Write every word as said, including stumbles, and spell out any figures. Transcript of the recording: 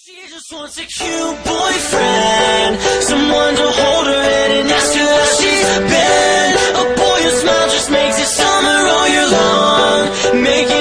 She just wants a cute boyfriend, someone to hold her hand and ask her how she's been. A boy whose smile just makes it summer all year long. Make